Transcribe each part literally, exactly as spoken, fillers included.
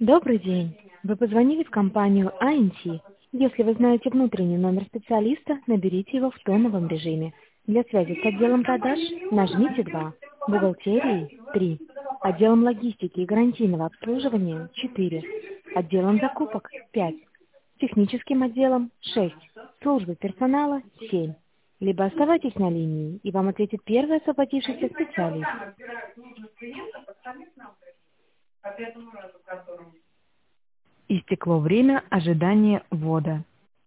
Добрый день. Вы позвонили в компанию эй энд ти. Если вы знаете внутренний номер специалиста, наберите его в тоновом режиме. Для связи с отделом продаж нажмите два, бухгалтерии три, отделом логистики и гарантийного обслуживания четыре, отделом закупок пять, техническим отделом шесть, службы персонала семь. Либо оставайтесь на линии, и вам ответит первый освободившийся специалист. Истекло время ожидания ввода.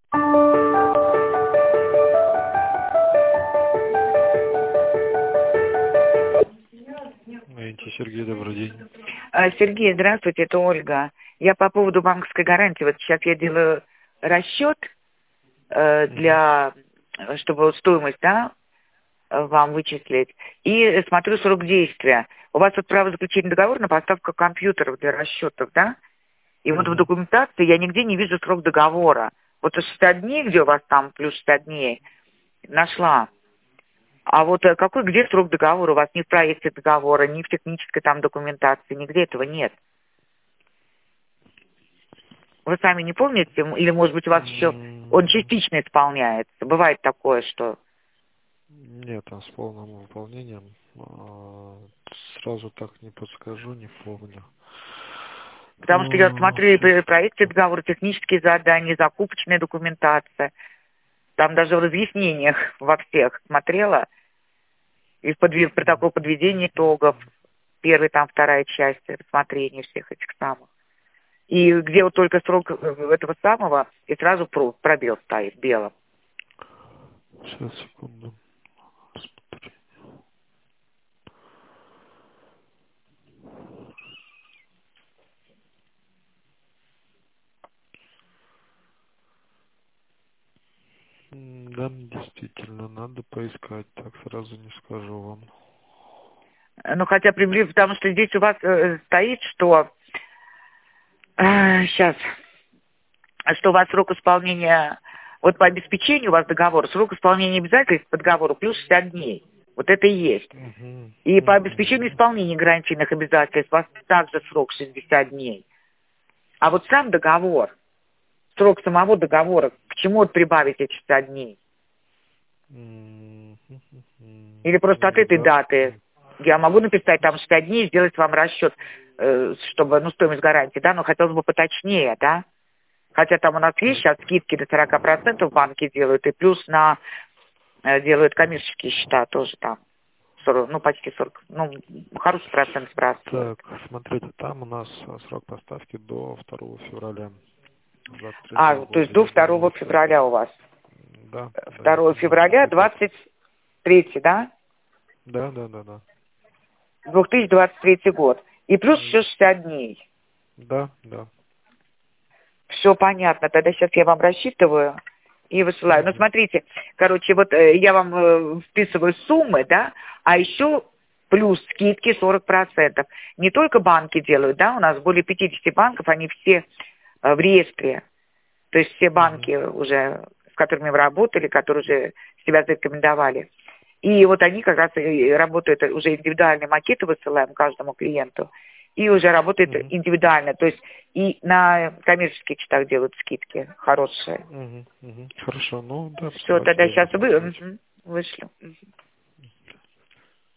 эй энд ти, Сергей, добрый день. А, Сергей, здравствуйте, это Ольга. Я по поводу банковской гарантии. Вот сейчас я делаю расчет э, для, чтобы стоимость, да, вам вычислить. И смотрю срок действия. У вас вот право заключения договора на поставку компьютеров для расчетов, да? И вот в документации я нигде не вижу срок договора. Вот шестьдесят дней, где у вас там плюс шестьдесят дней, нашла. А вот какой, где срок договора? У вас ни в проекте договора, ни в технической там документации, нигде этого нет. Вы сами не помните? Или, может быть, у вас еще он частично исполняется? Бывает такое, что... Нет, там с полным выполнением. Сразу так не подскажу, не помню. Потому что я смотрю и проекты договора, технические задания, закупочная документация. Там даже в разъяснениях во всех смотрела. И в подв... протокол подведения итогов. Первая, там, вторая часть рассмотрения всех этих самых. И где вот только срок этого самого, и сразу пробел стоит белым. Сейчас, секунду. Да, действительно, надо поискать, так сразу не скажу вам. Ну, хотя приблизительно, потому что здесь у вас э, стоит, что... Э, сейчас. Что у вас срок исполнения... Вот по обеспечению у вас договор, срок исполнения обязательств по договору плюс шестьдесят дней. Вот это и есть. Угу. И по обеспечению исполнения гарантийных обязательств у вас также срок шестьдесят дней. А вот сам договор, срок самого договора, к чему вот прибавить эти шестьдесят дней? Или просто от этой даты я могу написать там шестьдесят дней и сделать вам расчет, э, чтобы, ну, стоимость гарантии, да, но хотелось бы поточнее, да? Хотя там у нас есть сейчас скидки до сорока процентов банки делают, и плюс на э, делают коммерческие счета тоже там. сорок, ну, почти сорок, ну, хороший процент сбрасывают. Так, смотрите, там у нас срок поставки до второго февраля. А, то есть до второго февраля у вас? Да. второго февраля двадцать третий, да? Да, да, да, да. две тысячи двадцать третий год. И плюс еще шестьдесят дней. Да, да. Все понятно. Тогда сейчас я вам рассчитываю и высылаю. Ну, смотрите, короче, вот э, я вам э, вписываю суммы, да, а еще плюс скидки сорок процентов. Не только банки делают, да, у нас более пятидесяти банков, они все э, в реестре. То есть все банки mm-hmm. уже, с которыми вы работали, которые уже себя зарекомендовали. И вот они как раз и работают, уже индивидуальные макеты высылаем каждому клиенту, и уже работает mm-hmm. индивидуально. То есть и на коммерческих счетах делают скидки хорошие. Mm-hmm. Mm-hmm. Хорошо, ну да. Все, тогда сейчас вы... угу, вышлю. Угу.